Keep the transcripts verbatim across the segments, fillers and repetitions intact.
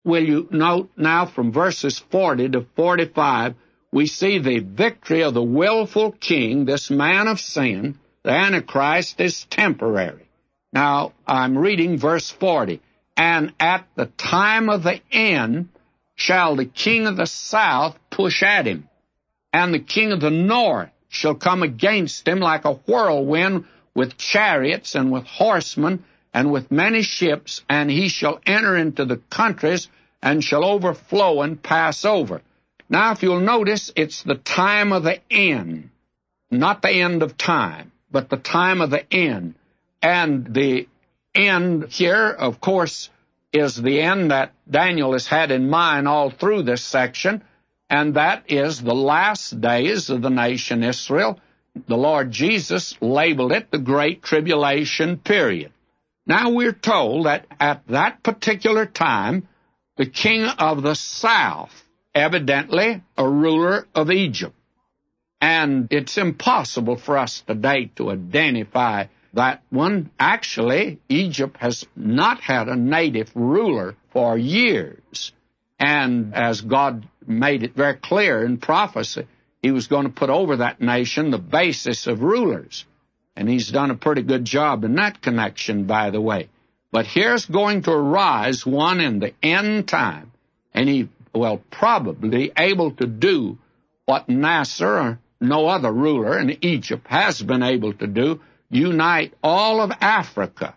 will you note now from verses forty to forty-five, we see the victory of the willful king, this man of sin. The Antichrist is temporary. Now, I'm reading verse forty. And at the time of the end shall the king of the south push at him, and the king of the north shall come against him like a whirlwind with chariots and with horsemen and with many ships, and he shall enter into the countries and shall overflow and pass over. Now, if you'll notice, it's the time of the end, not the end of time, but the time of the end. And the end here, of course, is the end that Daniel has had in mind all through this section, and that is the last days of the nation Israel. The Lord Jesus labeled it the Great Tribulation period. Now we're told that at that particular time, the king of the south, evidently a ruler of Egypt, and it's impossible for us today to identify that one. Actually, Egypt has not had a native ruler for years. And as God made it very clear in prophecy, he was going to put over that nation the basis of rulers. And he's done a pretty good job in that connection, by the way. But here's going to arise one in the end time, and he will probably able to do what Nasser or no other ruler in Egypt has been able to do, unite all of Africa,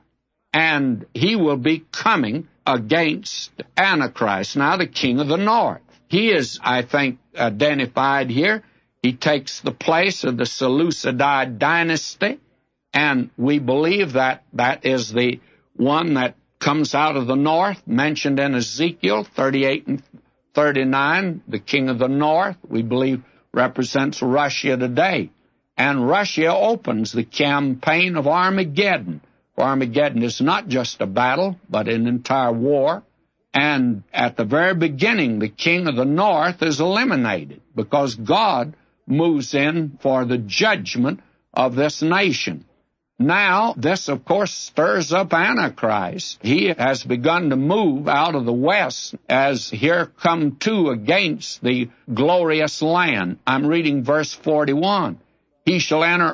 and he will be coming against Antichrist, now the king of the north. He is, I think, identified here. He takes the place of the Seleucid dynasty, and we believe that that is the one that comes out of the north, mentioned in Ezekiel thirty-eight and thirty-nine. The king of the north, we believe, represents Russia today. And Russia opens the campaign of Armageddon. For Armageddon is not just a battle, but an entire war. And at the very beginning, the king of the north is eliminated because God moves in for the judgment of this nation. Now, this, of course, stirs up Antichrist. He has begun to move out of the west as here come two against the glorious land. I'm reading verse forty-one. He shall enter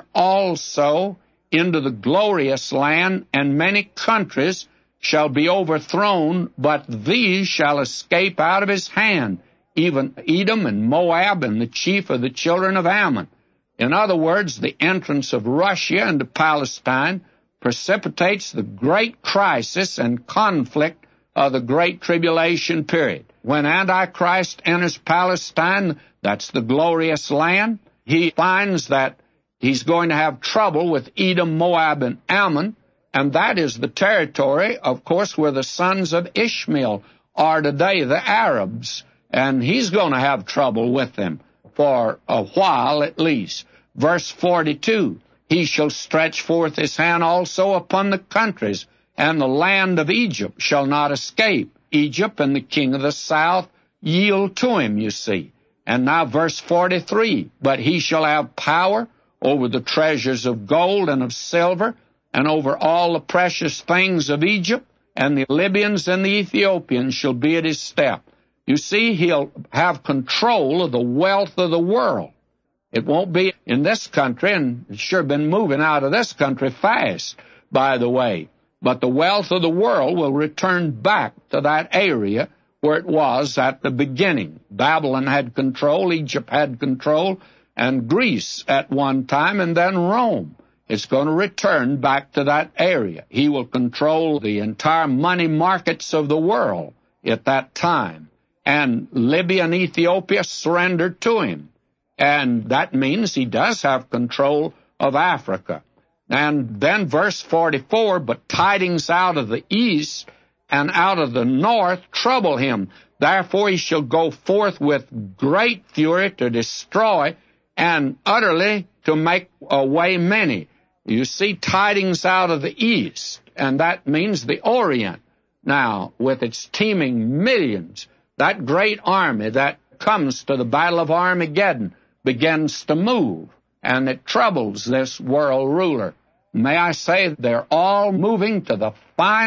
also into the glorious land, and many countries shall be overthrown, but these shall escape out of his hand, even Edom and Moab and the chief of the children of Ammon. In other words, the entrance of Russia into Palestine precipitates the great crisis and conflict of the Great Tribulation period. When Antichrist enters Palestine, that's the glorious land, he finds that he's going to have trouble with Edom, Moab, and Ammon, and that is the territory, of course, where the sons of Ishmael are today, the Arabs, and he's going to have trouble with them for a while at least. Verse forty-two, he shall stretch forth his hand also upon the countries, and the land of Egypt shall not escape. Egypt and the king of the south yield to him, you see. And now verse forty-three, but he shall have power over the treasures of gold and of silver, and over all the precious things of Egypt, and the Libyans and the Ethiopians shall be at his step. You see, he'll have control of the wealth of the world. It won't be in this country, and it's sure been moving out of this country fast, by the way. But the wealth of the world will return back to that area where it was at the beginning. Babylon had control, Egypt had control, and Greece at one time, and then Rome. It's going to return back to that area. He will control the entire money markets of the world at that time. And Libya and Ethiopia surrendered to him. And that means he does have control of Africa. And then verse forty-four, but tidings out of the east and out of the north trouble him. Therefore he shall go forth with great fury to destroy and utterly to make away many. You see, tidings out of the east, and that means the Orient. Now, with its teeming millions, that great army that comes to the Battle of Armageddon begins to move, and it troubles this world ruler. May I say, they're all moving to the final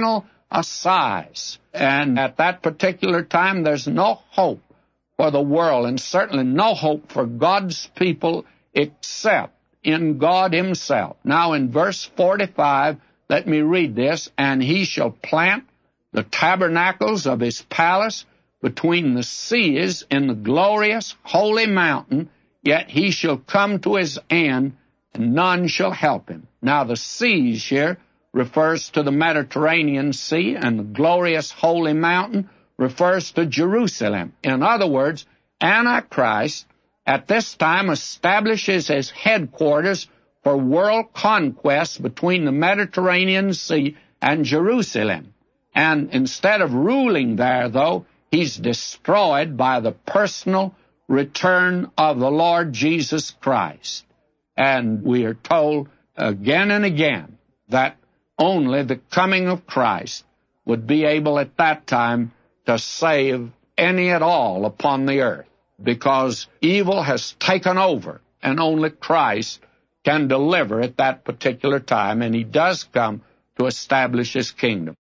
a size. And at that particular time, there's no hope for the world, and certainly no hope for God's people except in God himself. Now in verse forty-five, let me read this. And he shall plant the tabernacles of his palace between the seas in the glorious holy mountain, yet he shall come to his end, and none shall help him. Now the seas here refers to the Mediterranean Sea, and the glorious holy mountain refers to Jerusalem. In other words, Antichrist at this time establishes his headquarters for world conquest between the Mediterranean Sea and Jerusalem. And instead of ruling there, though, he's destroyed by the personal return of the Lord Jesus Christ. And we are told again and again that only the coming of Christ would be able at that time to save any at all upon the earth, because evil has taken over, and only Christ can deliver at that particular time, and he does come to establish his kingdom.